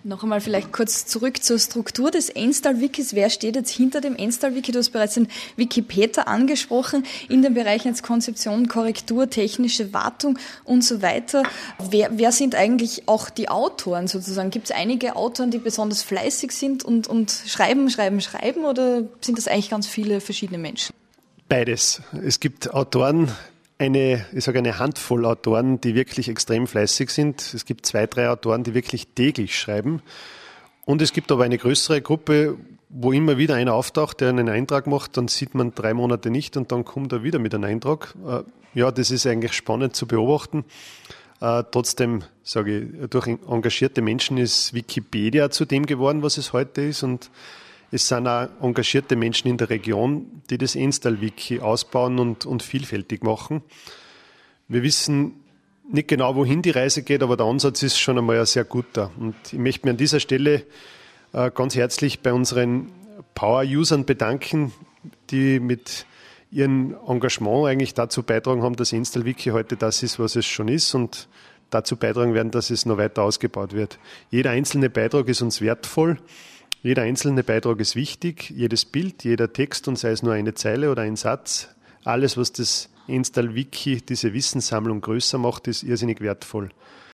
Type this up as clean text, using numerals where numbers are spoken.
Noch einmal vielleicht kurz zurück zur Struktur des Enstal-Wikis. Wer steht jetzt hinter dem Enstal-Wiki? Du hast bereits den Wikipedia angesprochen, in den Bereichen jetzt Konzeption, Korrektur, technische Wartung und so weiter. Wer sind eigentlich auch die Autoren sozusagen? Gibt es einige Autoren, die besonders fleißig sind und schreiben oder sind das eigentlich ganz viele verschiedene Menschen? Beides. Es gibt Autoren, eine Handvoll Autoren, die wirklich extrem fleißig sind. Es gibt 2, 3 Autoren, die wirklich täglich schreiben. Und es gibt aber eine größere Gruppe, wo immer wieder einer auftaucht, der einen Eintrag macht, dann sieht man 3 Monate nicht und dann kommt er wieder mit einem Eintrag. Ja, das ist eigentlich spannend zu beobachten. Trotzdem, sage ich, durch engagierte Menschen ist Wikipedia zu dem geworden, was es heute ist, und es sind auch engagierte Menschen in der Region, die das Enstal-Wiki ausbauen und vielfältig machen. Wir wissen nicht genau, wohin die Reise geht, aber der Ansatz ist schon einmal ein sehr guter. Und ich möchte mich an dieser Stelle ganz herzlich bei unseren Power-Usern bedanken, die mit ihrem Engagement eigentlich dazu beitragen haben, dass Enstal-Wiki heute das ist, was es schon ist, und dazu beitragen werden, dass es noch weiter ausgebaut wird. Jeder einzelne Beitrag ist uns wertvoll. Jeder einzelne Beitrag ist wichtig, jedes Bild, jeder Text, und sei es nur eine Zeile oder ein Satz, alles, was das Enstal-Wiki, diese Wissenssammlung größer macht, ist irrsinnig wertvoll.